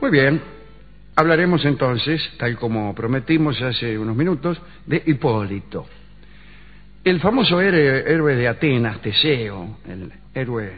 Muy bien, hablaremos entonces, tal como prometimos hace unos minutos, de Hipólito. El famoso héroe de Atenas, Teseo, el héroe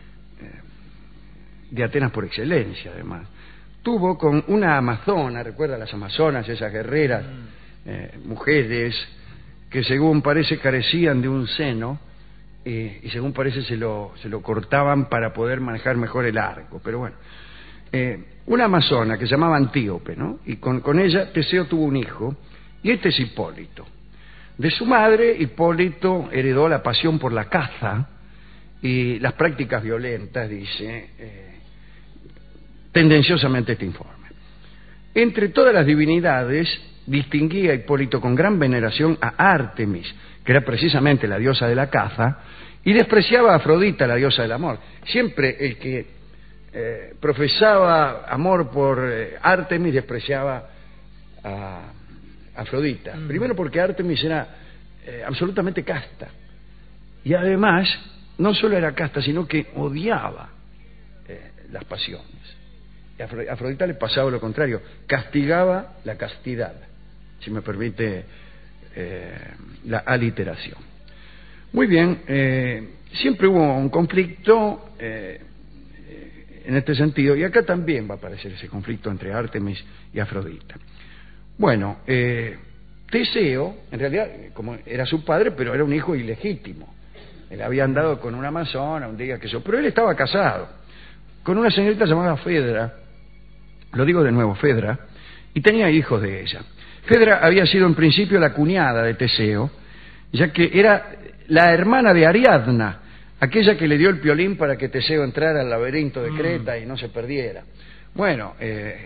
de Atenas por excelencia, además, tuvo con una amazona, recuerda las amazonas, esas guerreras, mujeres, que según parece carecían de un seno, y según parece se lo cortaban para poder manejar mejor el arco, pero bueno. Una amazona que se llamaba Antíope, ¿no? Y con ella Teseo tuvo un hijo, y este es Hipólito. De su madre, Hipólito heredó la pasión por la caza y las prácticas violentas, dice tendenciosamente este informe. Entre todas las divinidades, distinguía Hipólito con gran veneración a Ártemis, que era precisamente la diosa de la caza, y despreciaba a Afrodita, la diosa del amor. Siempre el que profesaba amor por Ártemis despreciaba a Afrodita. Primero porque Ártemis era absolutamente casta, y además no solo era casta, sino que odiaba las pasiones. Y a Afrodita le pasaba lo contrario, castigaba la castidad, si me permite la aliteración. Muy bien, siempre hubo un conflicto en este sentido, y acá también va a aparecer ese conflicto entre Ártemis y Afrodita. Bueno, Teseo, en realidad, como era su padre, pero era un hijo ilegítimo. Él había andado con una amazona un día, pero él estaba casado con una señorita llamada Fedra, lo digo de nuevo, Fedra, y tenía hijos de ella. Fedra había sido en principio la cuñada de Teseo, ya que era la hermana de Ariadna, aquella que le dio el piolín para que Teseo entrara al laberinto de Creta y no se perdiera. Bueno,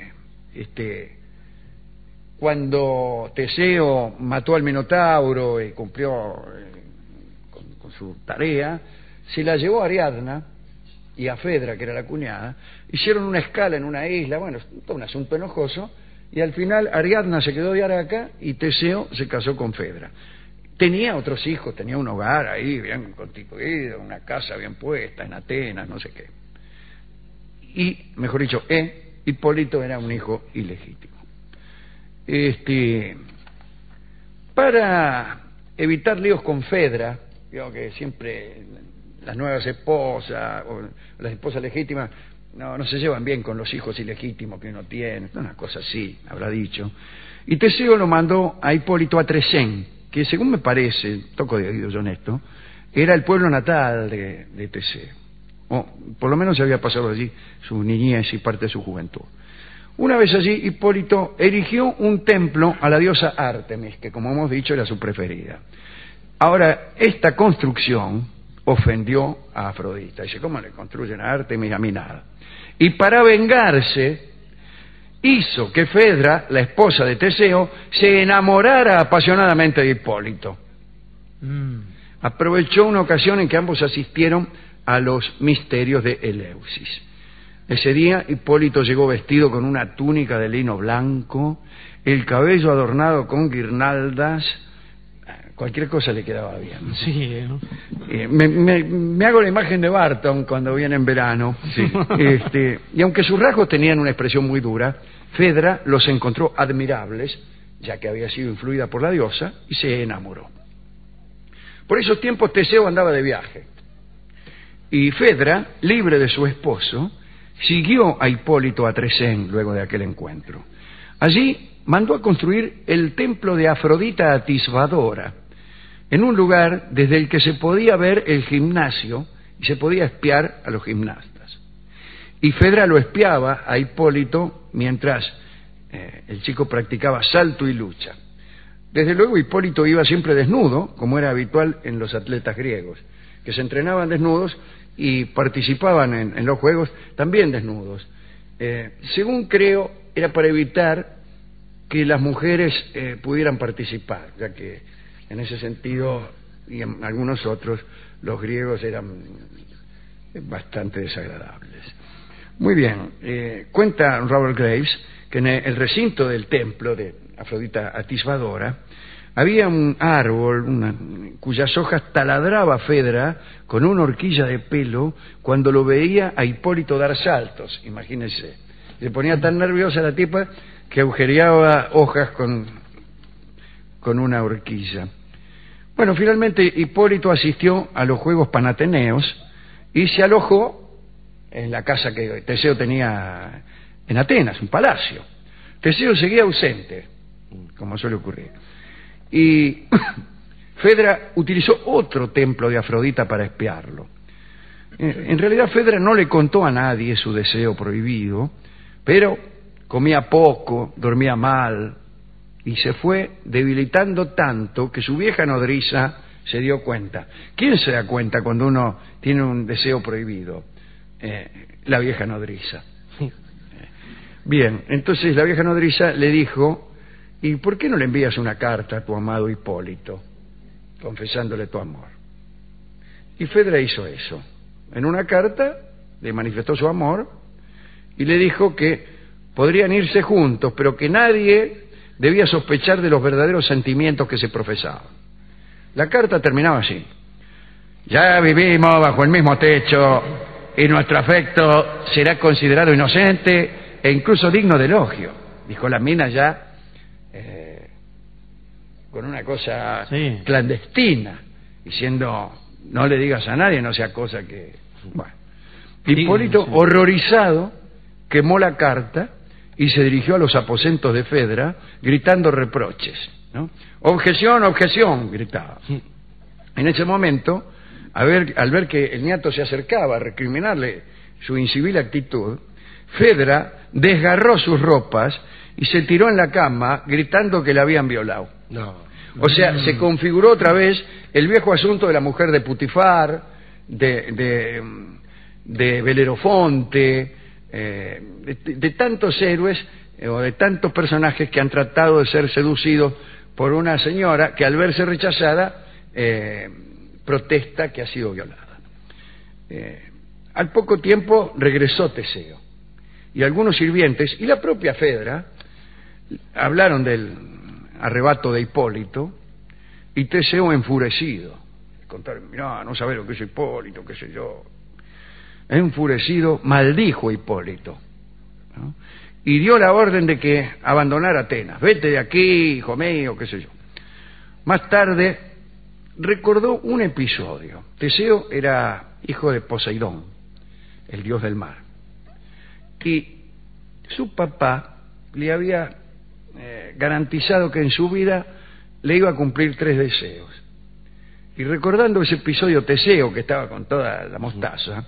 cuando Teseo mató al Minotauro y cumplió con su tarea, se la llevó a Ariadna y a Fedra, que era la cuñada, hicieron una escala en una isla, bueno, todo un asunto enojoso, y al final Ariadna se quedó de Araca y Teseo se casó con Fedra. Tenía otros hijos, tenía un hogar ahí bien constituido, una casa bien puesta en Atenas, no sé qué. Y, mejor dicho, Hipólito era un hijo ilegítimo. Para evitar líos con Fedra, digo que siempre las nuevas esposas o las esposas legítimas no se llevan bien con los hijos ilegítimos que uno tiene, una cosa así, habrá dicho. Y Teseo lo mandó a Hipólito a Tresén, que según me parece, toco de oído yo honesto, era el pueblo natal de Teseo. O por lo menos se había pasado allí su niñez y parte de su juventud. Una vez allí, Hipólito erigió un templo a la diosa Ártemis, que como hemos dicho era su preferida. Ahora, esta construcción ofendió a Afrodita. Dice, ¿cómo le construyen a Ártemis? A mí nada. Y para vengarse, hizo que Fedra, la esposa de Teseo, se enamorara apasionadamente de Hipólito. Aprovechó una ocasión en que ambos asistieron a los misterios de Eleusis. Ese día Hipólito llegó vestido con una túnica de lino blanco, el cabello adornado con guirnaldas, cualquier cosa le quedaba bien. Sí, ¿no? Me hago la imagen de Barton cuando viene en verano. Sí. Y aunque sus rasgos tenían una expresión muy dura, Fedra los encontró admirables, ya que había sido influida por la diosa, y se enamoró. Por esos tiempos Teseo andaba de viaje, y Fedra, libre de su esposo, siguió a Hipólito a Tresén luego de aquel encuentro. Allí mandó a construir el templo de Afrodita atisbadora, en un lugar desde el que se podía ver el gimnasio y se podía espiar a los gimnastas. Y Fedra lo espiaba a Hipólito mientras el chico practicaba salto y lucha. Desde luego Hipólito iba siempre desnudo, como era habitual en los atletas griegos, que se entrenaban desnudos y participaban en los juegos también desnudos. Según creo, era para evitar que las mujeres pudieran participar, ya que en ese sentido y en algunos otros los griegos eran bastante desagradables. Muy bien, cuenta Robert Graves que en el recinto del templo de Afrodita atisbadora había un árbol cuyas hojas taladraba Fedra con una horquilla de pelo cuando lo veía a Hipólito dar saltos, imagínense. Se ponía tan nerviosa la tipa que agujereaba hojas con una horquilla. Bueno, finalmente Hipólito asistió a los Juegos Panateneos y se alojó en la casa que Teseo tenía en Atenas, un palacio. Teseo seguía ausente, como suele ocurrir. Y Fedra utilizó otro templo de Afrodita para espiarlo. En realidad Fedra no le contó a nadie su deseo prohibido, pero comía poco, dormía mal y se fue debilitando tanto que su vieja nodriza se dio cuenta. ¿Quién se da cuenta cuando uno tiene un deseo prohibido? La vieja nodriza. Bien, entonces la vieja nodriza le dijo: ¿y por qué no le envías una carta a tu amado Hipólito, confesándole tu amor? Y Fedra hizo eso. En una carta le manifestó su amor y le dijo que podrían irse juntos, pero que nadie debía sospechar de los verdaderos sentimientos que se profesaban. La carta terminaba así: ya vivimos bajo el mismo techo y nuestro afecto será considerado inocente e incluso digno de elogio. Dijo la mina ya con una cosa clandestina, diciendo: no le digas a nadie, no sea cosa que... Bueno. Hipólito, horrorizado, quemó la carta y se dirigió a los aposentos de Fedra gritando reproches, ¿no? Objeción, objeción, gritaba. En ese momento, al ver que el niato se acercaba a recriminarle su incivil actitud, Fedra desgarró sus ropas y se tiró en la cama gritando que la habían violado. O sea, se configuró otra vez el viejo asunto de la mujer de Putifar, de Belerofonte, de tantos héroes o de tantos personajes que han tratado de ser seducidos por una señora que al verse rechazada protesta que ha sido violada. Al poco tiempo regresó Teseo y algunos sirvientes y la propia Fedra hablaron del arrebato de Hipólito y Teseo, enfurecido, contaron: mirá, no sabés lo que es Hipólito, qué sé yo. Enfurecido, maldijo a Hipólito, ¿no? Y dio la orden de que abandonara Atenas. Vete de aquí, hijo mío, qué sé yo. Más tarde recordó un episodio. Teseo era hijo de Poseidón, el dios del mar, y su papá le había garantizado que en su vida le iba a cumplir 3 deseos. Y recordando ese episodio, Teseo, que estaba con toda la mostaza,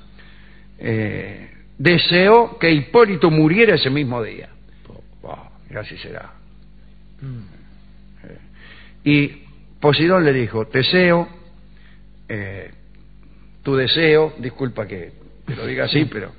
deseó que Hipólito muriera ese mismo día. Mirá si será. Y Poseidón le dijo: Teseo, tu deseo, disculpa que te lo diga así, pero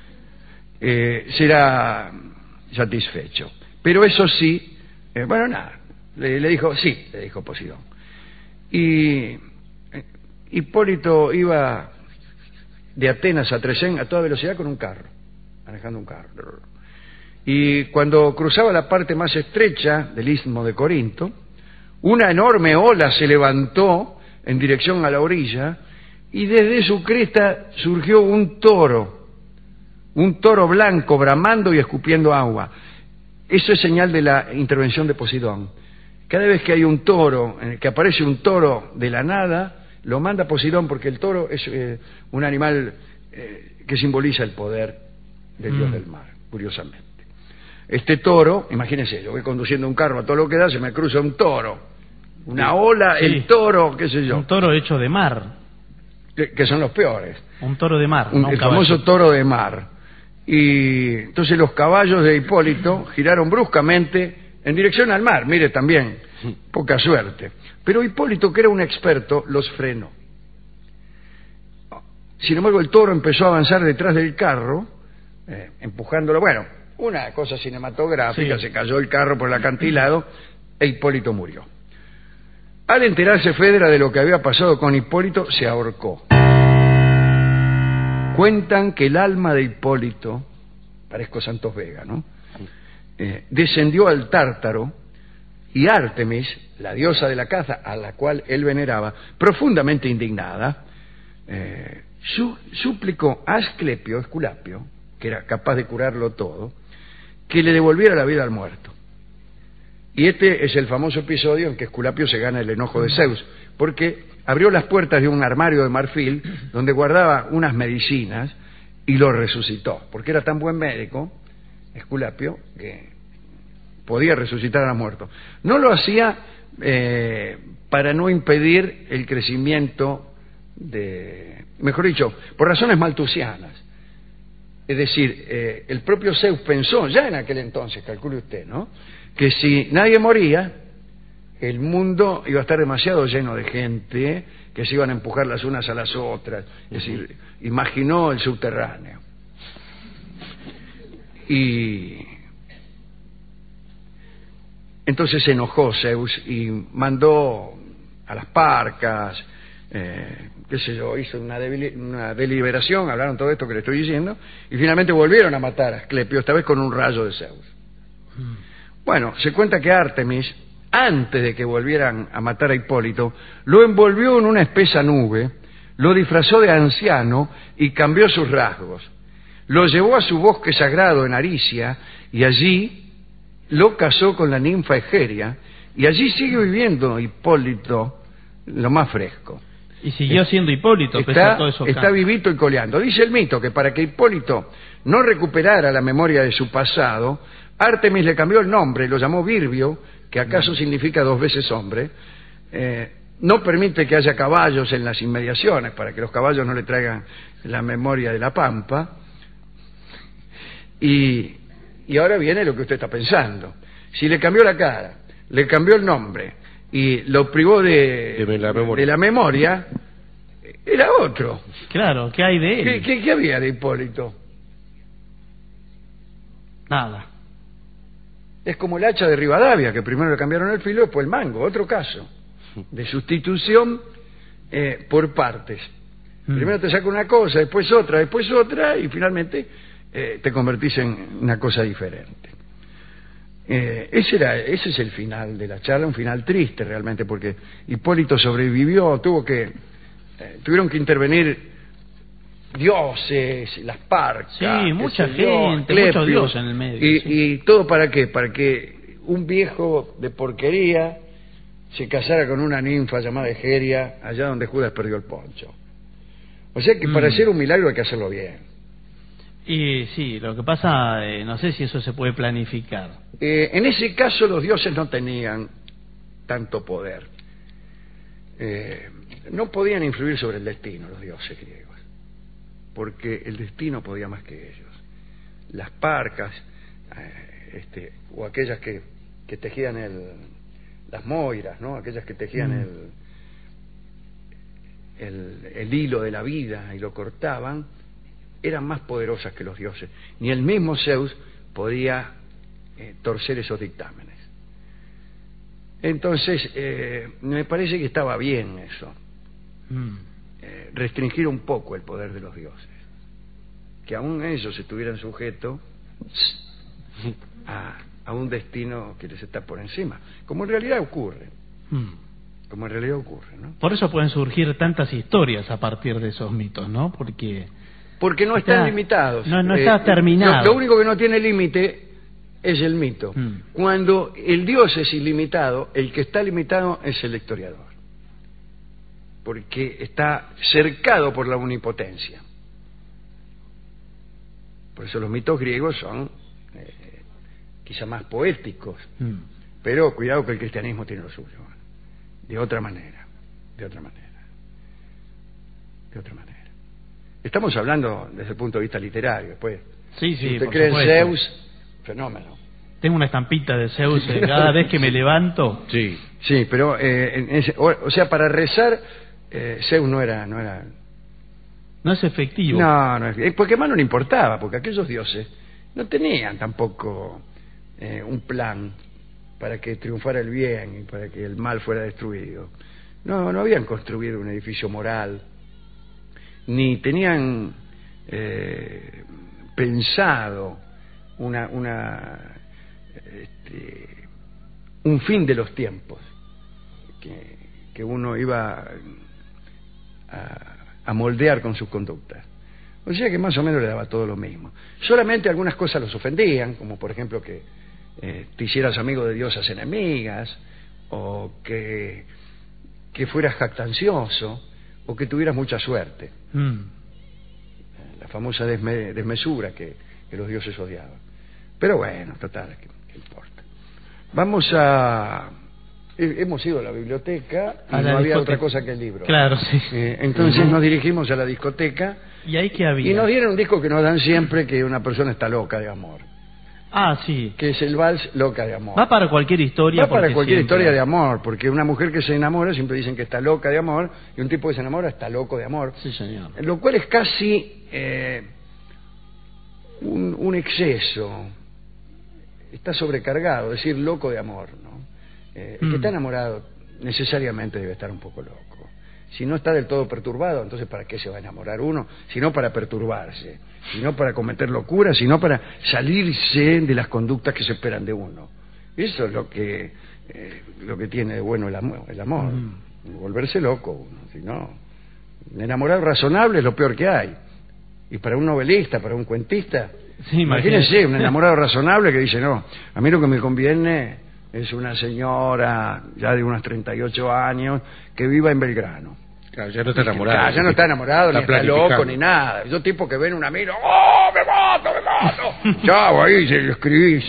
será satisfecho. Pero eso sí, bueno, nada, le dijo, sí, le dijo Poseidón. Y Hipólito iba de Atenas a Tresén a toda velocidad con un carro, manejando un carro. Y cuando cruzaba la parte más estrecha del istmo de Corinto, una enorme ola se levantó en dirección a la orilla y desde su cresta surgió un toro blanco bramando y escupiendo agua. Eso es señal de la intervención de Poseidón. Cada vez que hay un toro, que aparece un toro de la nada, lo manda Poseidón, porque el toro es un animal que simboliza el poder del dios del mar, curiosamente. Este toro, imagínense, yo voy conduciendo un carro a todo lo que da, se me cruza un toro, una ola, sí. El toro, qué sé yo. Un toro hecho de mar. Que son los peores. Un toro de mar. El famoso toro de mar. Y entonces los caballos de Hipólito giraron bruscamente en dirección al mar. Mire, también, poca suerte. Pero Hipólito, que era un experto, los frenó. Sin embargo, el toro empezó a avanzar detrás del carro, empujándolo. Bueno, una cosa cinematográfica, sí. Se cayó el carro por el acantilado e Hipólito murió. Al enterarse Fedra de lo que había pasado con Hipólito, se ahorcó. Cuentan que el alma de Hipólito, parezco Santos Vega, ¿no? Descendió al Tártaro y Ártemis, la diosa de la caza a la cual él veneraba, profundamente indignada, suplicó a Esculapio, que era capaz de curarlo todo, que le devolviera la vida al muerto. Y este es el famoso episodio en que Esculapio se gana el enojo de Zeus, porque abrió las puertas de un armario de marfil donde guardaba unas medicinas y lo resucitó, porque era tan buen médico, Esculapio, que podía resucitar a los muertos. No lo hacía para no impedir el crecimiento mejor dicho, por razones maltusianas. Es decir, el propio Zeus pensó ya en aquel entonces, calcule usted, ¿no?, que si nadie moría, el mundo iba a estar demasiado lleno de gente que se iban a empujar las unas a las otras. Es decir, imaginó el subterráneo. Y entonces se enojó Zeus y mandó a las parcas, qué sé yo, hizo una deliberación, hablaron todo esto que le estoy diciendo, y finalmente volvieron a matar a Asclepio, esta vez con un rayo de Zeus. Bueno, se cuenta que Artemis, antes de que volvieran a matar a Hipólito, lo envolvió en una espesa nube, lo disfrazó de anciano y cambió sus rasgos. Lo llevó a su bosque sagrado en Aricia y allí lo casó con la ninfa Egeria, y allí sigue viviendo Hipólito lo más fresco. Y siguió siendo Hipólito, pese a todo eso. Está vivito y coleando. Dice el mito que para que Hipólito no recuperara la memoria de su pasado, Artemis le cambió el nombre y lo llamó Virbio, que acaso significa 2 veces hombre. No permite que haya caballos en las inmediaciones para que los caballos no le traigan la memoria de la pampa. Y ahora viene lo que usted está pensando. Si le cambió la cara, le cambió el nombre y lo privó de la memoria, era otro. Claro, ¿qué hay de él? ¿Qué había de Hipólito? Nada. Es como el hacha de Rivadavia, que primero le cambiaron el filo, después el mango. Otro caso de sustitución por partes. Primero te saca una cosa, después otra, y finalmente te convertís en una cosa diferente. Ese es el final de la charla, un final triste realmente, porque Hipólito sobrevivió, tuvieron que intervenir dioses, las parcas, sí, mucha gente, muchos dioses en el medio. Y todo ¿para qué? Para que un viejo de porquería se casara con una ninfa llamada Egeria, allá donde Judas perdió el poncho. O sea que para hacer un milagro hay que hacerlo bien. Y sí, lo que pasa, no sé si eso se puede planificar. En ese caso los dioses no tenían tanto poder. No podían influir sobre el destino los dioses griegos, porque el destino podía más que ellos. Las parcas, o aquellas que tejían las moiras, ¿no?, aquellas que tejían el hilo de la vida y lo cortaban, eran más poderosas que los dioses. Ni el mismo Zeus podía torcer esos dictámenes. Entonces, me parece que estaba bien eso. Restringir un poco el poder de los dioses, que aún ellos estuvieran sujetos a un destino que les está por encima, como en realidad ocurre. ¿No? Por eso pueden surgir tantas historias a partir de esos mitos, ¿no? Porque no están limitados. No está terminado. Lo único que no tiene límite es el mito. Cuando el dios es ilimitado, el que está limitado es el historiador, porque está cercado por la omnipotencia. Por eso los mitos griegos son quizá más poéticos, pero cuidado que el cristianismo tiene lo suyo, de otra manera. Estamos hablando desde el punto de vista literario, pues. Sí, si usted cree en Zeus, fenómeno. Tengo una estampita de Zeus cada vez que me levanto. Sí, pero o sea, para rezar Zeus no es efectivo. No es, porque más no le importaba, porque aquellos dioses no tenían tampoco un plan para que triunfara el bien y para que el mal fuera destruido. No habían construido un edificio moral, ni tenían pensado un fin de los tiempos que uno iba a moldear con sus conductas. O sea que más o menos le daba todo lo mismo. Solamente algunas cosas los ofendían, como por ejemplo que te hicieras amigo de diosas enemigas, o que fueras jactancioso, o que tuvieras mucha suerte. La famosa desmesura que los dioses odiaban. Pero bueno, total, ¿qué importa? Vamos a... Hemos ido a la biblioteca y no había otra cosa que el libro. Claro, sí. Entonces nos dirigimos a la discoteca. ¿Y ahí qué había? Y nos dieron un disco que nos dan siempre, que una persona está loca de amor. Ah, sí. Que es el vals Loca de Amor. Va para cualquier historia. Va para cualquier siempre... historia de amor, porque una mujer que se enamora siempre dicen que está loca de amor, y un tipo que se enamora está loco de amor. Sí, señor. Lo cual es casi un exceso. Está sobrecargado, decir loco de amor, ¿no? El que está enamorado necesariamente debe estar un poco loco. Si no está del todo perturbado, entonces ¿para qué se va a enamorar uno? Si no para perturbarse, si no para cometer locuras, si no para salirse de las conductas que se esperan de uno. Eso es lo que tiene de bueno el amor. Volverse loco uno. Si no, un enamorado razonable es lo peor que hay. Y para un novelista, para un cuentista, sí, imagínense un enamorado razonable que dice, no, a mí lo que me conviene es una señora ya de unos 38 años que viva en Belgrano. Claro, ya no está enamorado. Ya no está enamorado, ni está loco, ni nada. Yo tipo que ven una mina, ¡oh, me mato! Chau, ahí se lo escribís.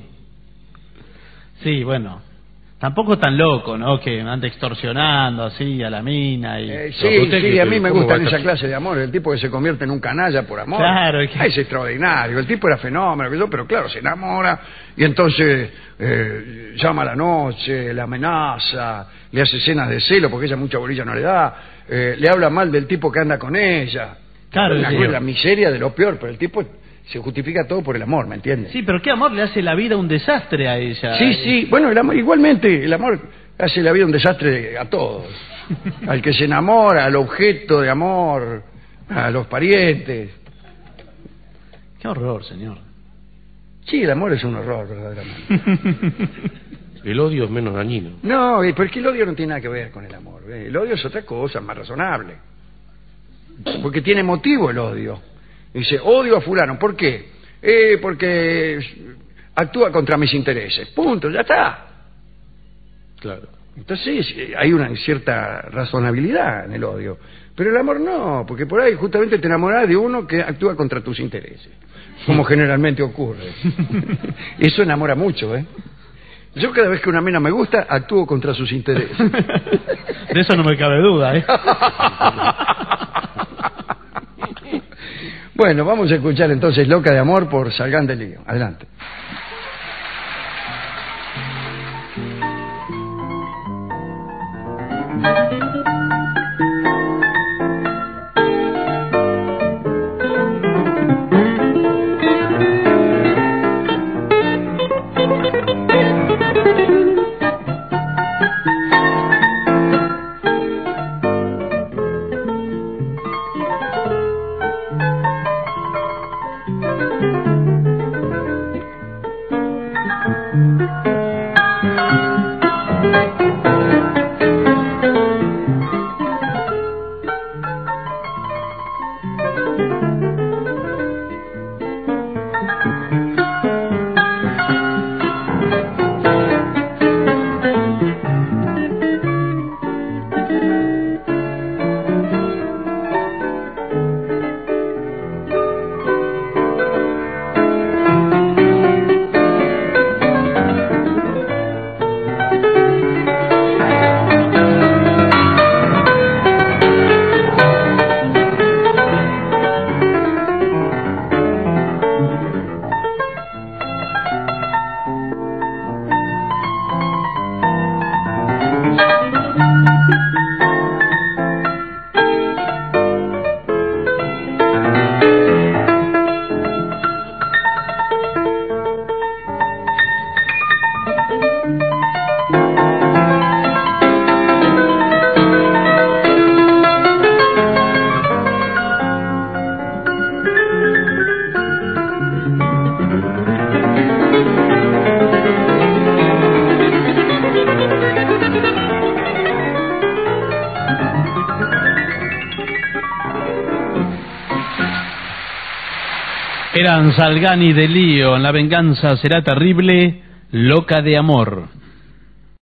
Sí, bueno. Tampoco tan loco, ¿no? Que anda extorsionando así a la mina. Y... sí, a mí me gustan esa clase de amor. El tipo que se convierte en un canalla por amor. Claro. Es extraordinario. El tipo era fenómeno, pero claro, se enamora y entonces llama a la noche, la amenaza, le hace escenas de celo porque ella mucha bolilla no le da, le habla mal del tipo que anda con ella. Claro, la miseria de lo peor, pero el tipo se justifica todo por el amor, ¿me entiendes? Sí, pero qué amor le hace la vida un desastre a ella. Sí, bueno, igualmente el amor hace la vida un desastre a todos. Al que se enamora, al objeto de amor, a los parientes. Qué horror, señor. Sí, el amor es un horror, verdaderamente. El odio es menos dañino. No, porque el odio no tiene nada que ver con el amor. El odio es otra cosa, más razonable. Porque tiene motivo el odio. Dice, odio a fulano. ¿Por qué? Porque actúa contra mis intereses. Punto, ya está. Claro. Entonces hay una cierta razonabilidad en el odio. Pero el amor no, porque por ahí justamente te enamorás de uno que actúa contra tus intereses. Como generalmente ocurre. Eso enamora mucho, ¿eh? Yo cada vez que una mina me gusta, actúo contra sus intereses. De eso no me cabe duda, ¿eh? Bueno, vamos a escuchar entonces Loca de Amor por Salgán de Lío. Adelante. Eran Salgani de Lío, en La venganza será terrible, loca de amor.